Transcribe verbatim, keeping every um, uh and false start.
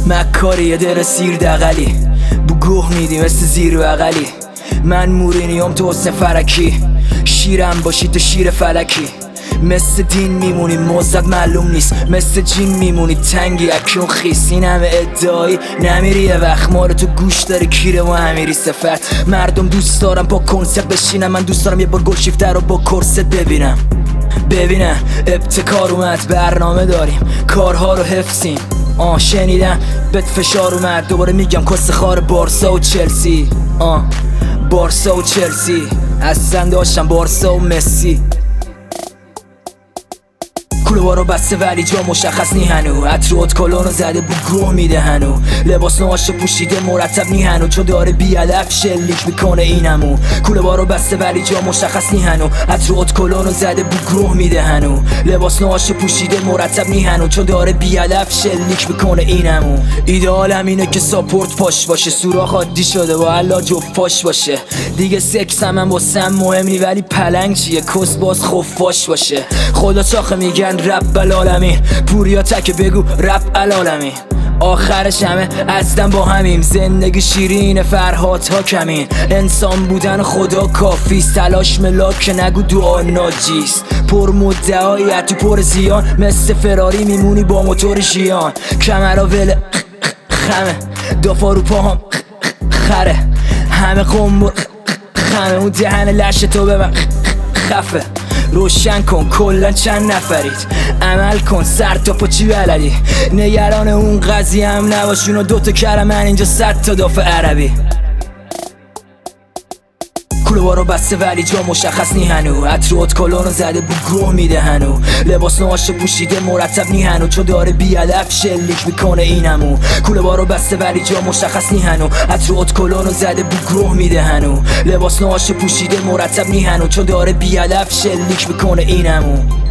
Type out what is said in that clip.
مکاری در سیر دقلی بو گوه میدی مثل زیر بغلی. من مورینیوم تو حسن فرکی، شیرم باشی تو شیر فلکی. مثل دین میمونی موزد معلوم نیست، مثل جین میمونی تنگی اکیون خیس. این همه ادعایی نمیری یه وقت ما رو تو گوش داری کیره و همیری صفت. مردم دوست دارم با کنسرت بشینم، من دوست دارم یه بار گل شیفته رو با کرست ببینم. ببینم ابتکار اومد، برنامه داریم کارها رو حفظیم. آه شنیدم بهت فشار اومد، دوباره میگم کس خار بارسا و چلسی. آه بارسا و چلسی اصلا داشتم بارسا و مسی. کلو بارو بسته ولی جا مشخص نی هنو، عطر ادکالونو زده بو گروه میده هنو. لباس نواشو پوشیده مرتب نی هنو، چون داره بی‌ادب شلیک میکنه اینمو. کلو بارو بسته ولی جا مشخص نی هنو، عطر ادکالونو زده بو گروه میده هنو. لباس نواشو پوشیده مرتب نی هنو، چون داره بی‌ادب شلیک میکنه اینمو. ایدئالم اینه که ساپورت پاش باشه، سوراخ عادی شده و الا جفت پاش باشه. دیگه سکس هم من واسم مهم نی، ولی پلنگ چیه کس باز خفاش باشه. خدا چاخه میگن رب العالمین، پوریا تک بگو رب العالمین. آخرش همه اصلا با همیم، زندگی شیرین فرهاد ها کمین. انسان بودن خدا کافیست، تلاش ملاک نگو دعا ناجیست. پر مدعایی تو پر زیان، مثل فراری میمونی با موتور ژیان. کمرا ول خمه دافا رو پاهم خره، همه قنبر خمه. اون دهن لشه تو ببن خفه. روشن کن کلن چند نفرید، عمل کن سر تا پا چی بلدی. نگران اون قضیه هم نباش، اونو دوتا کلم من اینجا صد تا دافع عربی. کلو بارو بسته ولی جا مشخص نی هنو، عطر ادکالونو زده بو گروه میده هنو. لباس نواشو پوشیده مرتب نی هنو، چون داره بی‌ادب شلیک میکنه اینمو. کلو بارو بسته ولی جا مشخص نی هنو، عطر ادکالونو زده بو گروه میده هنو. لباس نواشو پوشیده مرتب نی هنو، چون داره بی‌ادب شلیک میکنه اینمو.